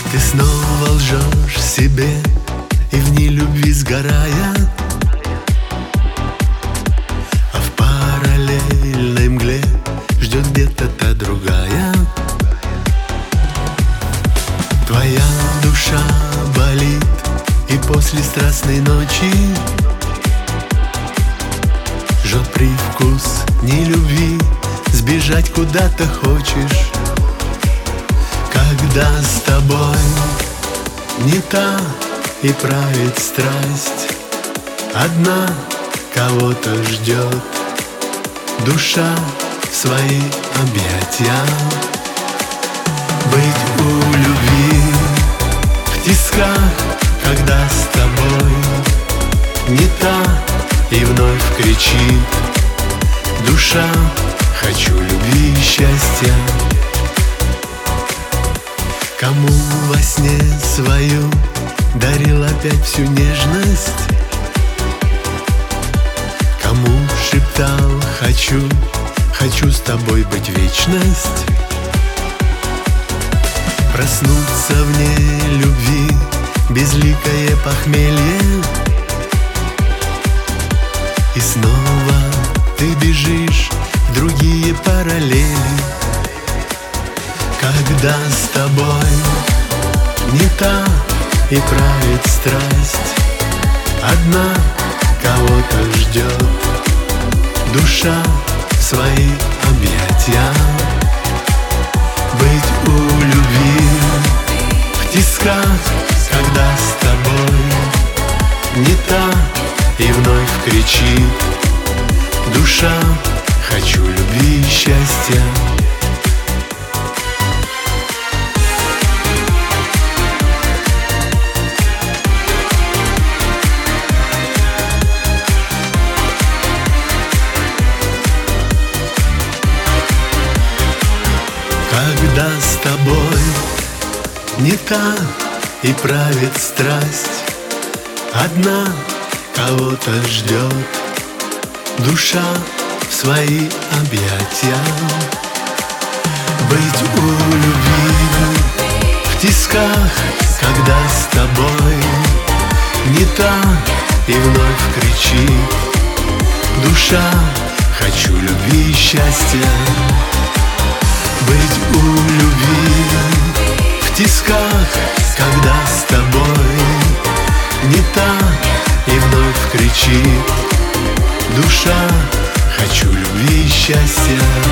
Ты снова лжешь себе и в нелюбви сгорая, а в параллельной мгле ждет где-то та другая. Твоя душа болит, и после страстной ночи жжет привкус нелюбви. Сбежать куда-то хочешь, когда с тобой не та и правит страсть. Одна кого-то ждет душа в свои объятия. Быть у любви в тисках, когда с тобой не та и вновь кричит душа: хочу любви и счастья. Кому во сне свою дарил опять всю нежность, кому шептал хочу, хочу с тобой быть вечность. Проснуться вне любви, безликое похмелье, и снова ты бежишь в другие параллели. Когда с тобой не та и правит страсть, одна кого-то ждет душа в свои объятия. Быть у любви в тисках, когда с тобой не та и вновь кричит душа: хочу любви и счастья. Когда с тобой не та и правит страсть, одна кого-то ждет душа в свои объятия. Быть у любви в тисках, когда с тобой не та и вновь кричит душа: хочу любви и счастья. Быть у любви в тисках, когда с тобой не та и вновь кричит душа: хочу любви и счастья.